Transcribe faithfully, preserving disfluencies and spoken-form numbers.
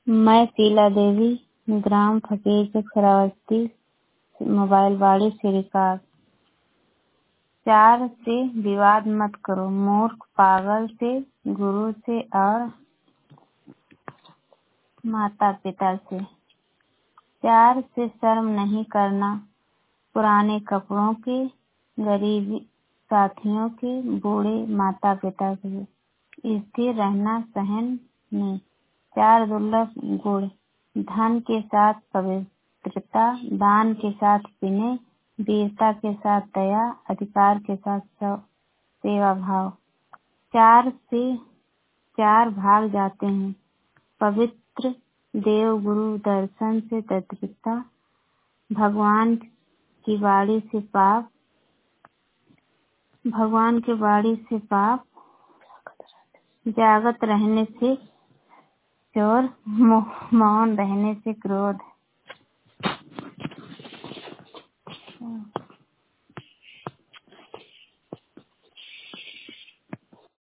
मैं शीला देवी, ग्राम फकीरचक श्रावस्ती, मोबाइल वाड़ी से रिकॉर्ड। चार से विवाद मत करो, मूर्ख पागल से, गुरु से और माता पिता से। चार से शर्म नहीं करना, पुराने कपड़ों के, गरीबी साथियों के, बूढ़े माता पिता के। स्थिर रहना सहन में। चार दुर्लभ गुण, धन के साथ पवित्रता, दान के साथ विनय, वीरता के साथ दया, अधिकार के साथ सेवा भाव। चार से चार भाग जाते हैं, पवित्र देव गुरु दर्शन से तद्रिता, भगवान की वाणी से पाप, भगवान की वाणी से पाप, जागत रहने से चोर, मौन रहने से क्रोध।